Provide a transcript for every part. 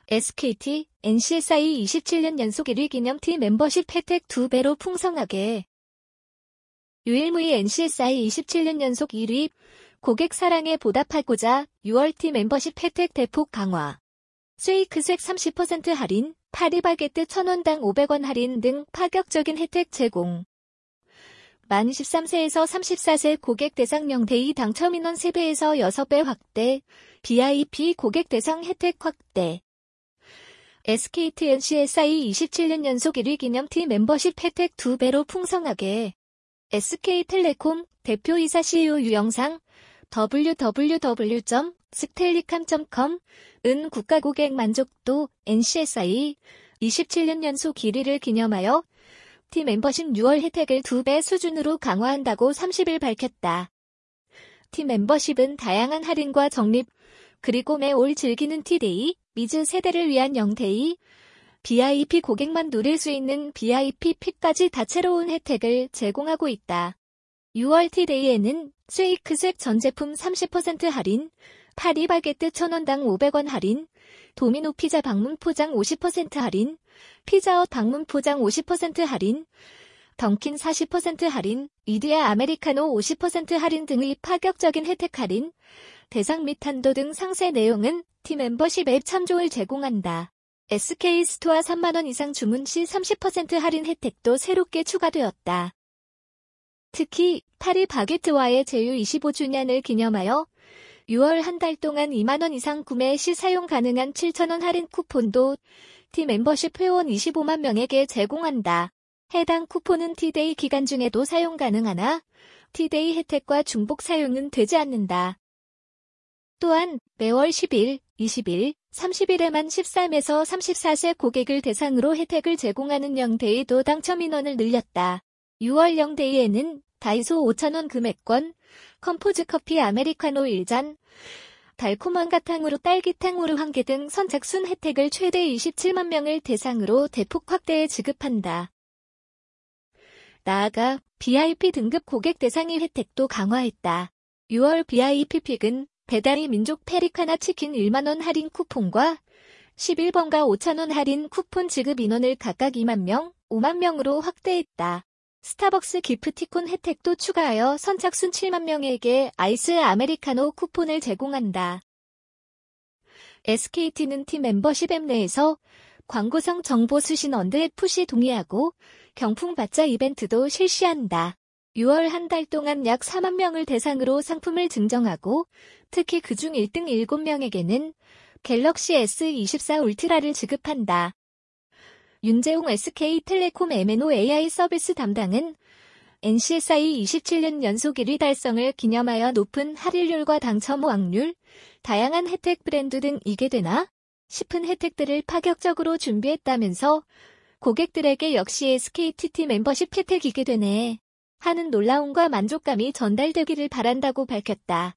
SKT, NCSI 27년 연속 1위 기념 팀 멤버십 혜택 2배로 풍성하게. 유일무이 NCSI 27년 연속 1위, 고객 사랑에 보답하고자 6월 팀 멤버십 혜택 대폭 강화. 쉐이크쉑 30% 할인, 파리바게뜨 1,000원당 500원 할인 등 파격적인 혜택 제공. 만 13세에서 34세 고객 대상 영대이 당첨 인원 3배에서 6배 확대, VIP 고객 대상 혜택 확대. SKT NCSI 27년 연속 1위 기념 팀 멤버십 혜택 2배로 풍성하게. SK텔레콤 대표이사 CEO 유영상 www.stellicam.com 은 국가 고객 만족도 NCSI 27년 연속 1위를 기념하여 팀 멤버십 6월 혜택을 2배 수준으로 강화한다고 30일 밝혔다. 팀 멤버십은 다양한 할인과 적립, 그리고 매올 즐기는 T데이, 미즈 세대를 위한 영데이, VIP 고객만 누릴 수 있는 VIP 픽까지 다채로운 혜택을 제공하고 있다. 6월 T데이에는 쉐이크쉑 전 제품 30% 할인, 파리바게뜨 1,000원당 500원 할인, 도미노 피자 방문 포장 50% 할인, 피자헛 방문 포장 50% 할인, 던킨 40% 할인, 이디야 아메리카노 50% 할인 등의 파격적인 혜택 할인, 대상 및 한도 등 상세 내용은 팀 멤버십 앱 참조를 제공한다. SK 스토어 3만원 이상 주문 시 30% 할인 혜택도 새롭게 추가되었다. 특히 파리바게뜨와의 제휴 25주년을 기념하여 6월 한 달 동안 2만원 이상 구매 시 사용 가능한 7,000원 할인 쿠폰도 팀 멤버십 회원 25만 명에게 제공한다. 해당 쿠폰은 T데이 기간 중에도 사용 가능하나 T데이 혜택과 중복 사용은 되지 않는다. 또한 매월 10일, 20일, 30일에만 13에서 34세 고객을 대상으로 혜택을 제공하는 영데이도 당첨 인원을 늘렸다. 6월 영데이에는 다이소 5,000원 금액권, 컴포즈 커피 아메리카노 1잔, 달콤한 가탕으로 딸기탕후루 1개 등 선착순 혜택을 최대 27만 명을 대상으로 대폭 확대해 지급한다. 나아가 VIP 등급 고객 대상의 혜택도 강화했다. 6월 VIP 픽은 배달이 민족 페리카나 치킨 1만원 할인 쿠폰과 11번가 5,000원 할인 쿠폰 지급 인원을 각각 2만 명, 5만 명으로 확대했다. 스타벅스 기프티콘 혜택도 추가하여 선착순 7만 명에게 아이스 아메리카노 쿠폰을 제공한다. SKT는 팀 멤버십 앱 내에서 광고성 정보 수신 언더FC 동의하고 경품 받자 이벤트도 실시한다. 6월 한 달 동안 약 4만 명을 대상으로 상품을 증정하고 특히 그중 1등 7명에게는 갤럭시 S24 울트라를 지급한다. 윤재홍 SK텔레콤 MNO AI 서비스 담당은 NCSI 27년 연속 1위 달성을 기념하여 높은 할인율과 당첨 확률, 다양한 혜택 브랜드 등 이게 되나 싶은 혜택들을 파격적으로 준비했다면서 고객들에게 역시 SKT 멤버십 혜택이게 되네 하는 놀라움과 만족감이 전달되기를 바란다고 밝혔다.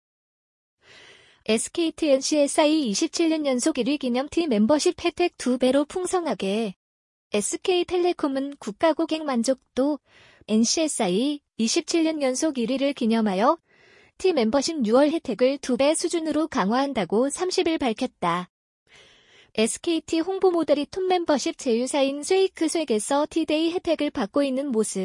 SKT NCSI 27년 연속 1위 기념 팀 멤버십 혜택 2배로 풍성하게. SK텔레콤은 국가 고객 만족도 NCSI 27년 연속 1위를 기념하여 팀 멤버십 6월 혜택을 2배 수준으로 강화한다고 30일 밝혔다. SKT 홍보 모델이 톱 멤버십 제휴사인 쉐이크쉑에서 T데이 혜택을 받고 있는 모습.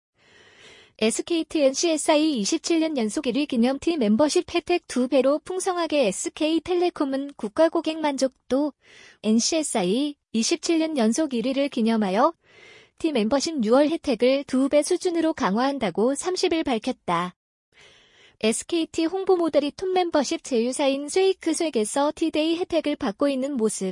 SKT NCSI 27년 연속 1위 기념 팀 멤버십 혜택 2배로 풍성하게. SK텔레콤은 국가 고객 만족도 NCSI 27년 연속 1위를 기념하여 팀 멤버십 6월 혜택을 2배 수준으로 강화한다고 30일 밝혔다. SKT 홍보 모델이 톱 멤버십 제휴사인 쉐이크쉑에서 T데이 혜택을 받고 있는 모습.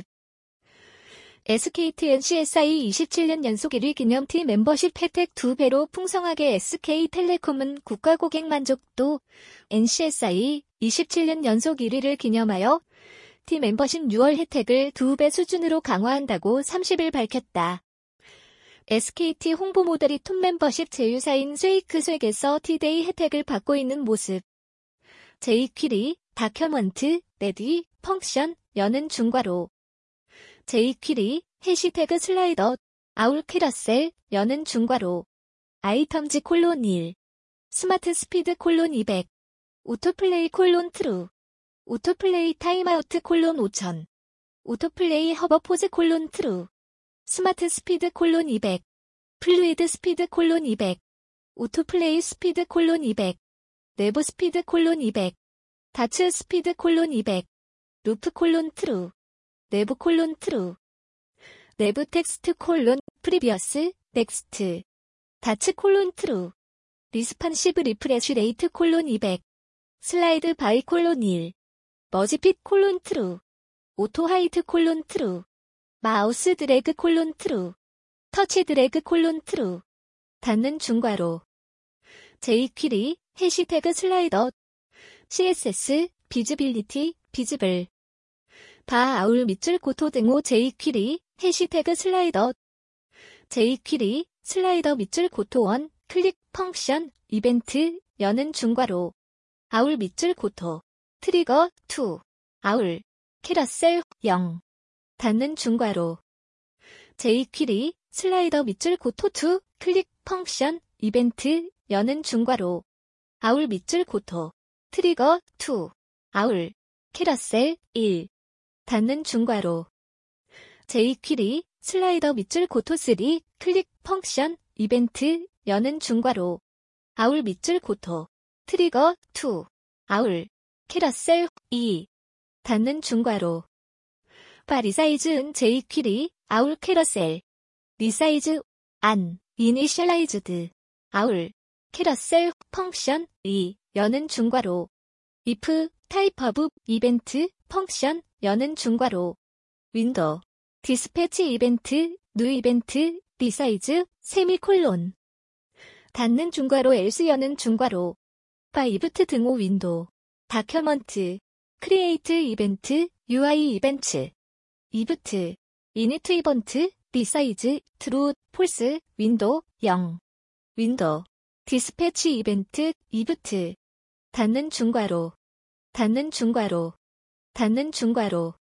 SKT NCSI 27년 연속 1위 기념 팀 멤버십 혜택 2배로 풍성하게. SK텔레콤은 국가 고객 만족도 NCSI 27년 연속 1위를 기념하여 팀 멤버십 6월 혜택을 2배 수준으로 강화한다고 30일 밝혔다. SKT 홍보 모델이 톱 멤버십 제휴사인 쉐이크쉑에서 T데이 혜택을 받고 있는 모습. 제이퀴리, 다큐먼트, 레디, 펑션, 여는 중괄호. 제이퀴리, 해시태그 슬라이더, 아울키러셀, 여는 중괄호. 아이텀즈 콜론 1. 스마트 스피드 콜론 200. 오토플레이 콜론 트루. 오토플레이 타임아우트 콜론 5000. 오토플레이 허버포즈 콜론 트루. 스마트 스피드 콜론 200. 플루이드 스피드 콜론 200. 오토플레이 스피드 콜론 200. 내부 스피드 콜론 200. 다츠 스피드 콜론 200. 루프 콜론 트루. 내부 콜론 트루. 내부 텍스트 콜론 프리비어스 넥스트. 다츠 콜론 트루. 리스판시브 리프레쉬 레이트 콜론 200. 슬라이드 바이 콜론 1. 머지핏 콜론 트루. 오토 하이트 콜론 트루. 마우스 드래그 콜론 트루. 터치 드래그 콜론 트루. 닫는 중괄호. jQuery 해시태그 슬라이더. CSS 비즈빌리티 비즈블. 바 아울 밑줄 고토 등호 jQuery 해시태그 슬라이더. jQuery 슬라이더 밑줄 고토 1 클릭 펑션 이벤트 여는 중괄호. 아울 밑줄 고토. 트리거 2. 아울. 캐러셀 0. 닫는 중괄호. jQuery 슬라이더 밑줄 고토 2 클릭 펑션 이벤트 여는 중괄호. 아울 밑줄 고토. 트리거 2. 아울. 캐러셀 1. 닫는 중괄호. jQuery 슬라이더 밑줄 고토 3 클릭 펑션 이벤트 여는 중괄호. 아울 밑줄 고토. 트리거 2. 아울. 캐러셀 2. 닫는 중괄호. 바 리사이즈은 jQuery 아울 캐러셀. 리사이즈 안 이니셜라이즈드. 아울. 캐러셀 펑션 2 여는 중괄호. if 타입 오브 이벤트 펑션 여는 중괄호. 윈도우. 디스패치 이벤트 뉴 이벤트 리사이즈 세미콜론. 닫는 중괄호 else 여는 중괄호. 바 이브트 등호 윈도우. 다큐먼트. 크리에이트 이벤트 UI 이벤트. 이브트. 이니트 이번트 리사이즈 트루 폴스 윈도우 0. 윈도우. 디스패치 이벤트 이브트. 닫는 중괄호. 닫는 중괄호. 닫는 중괄호.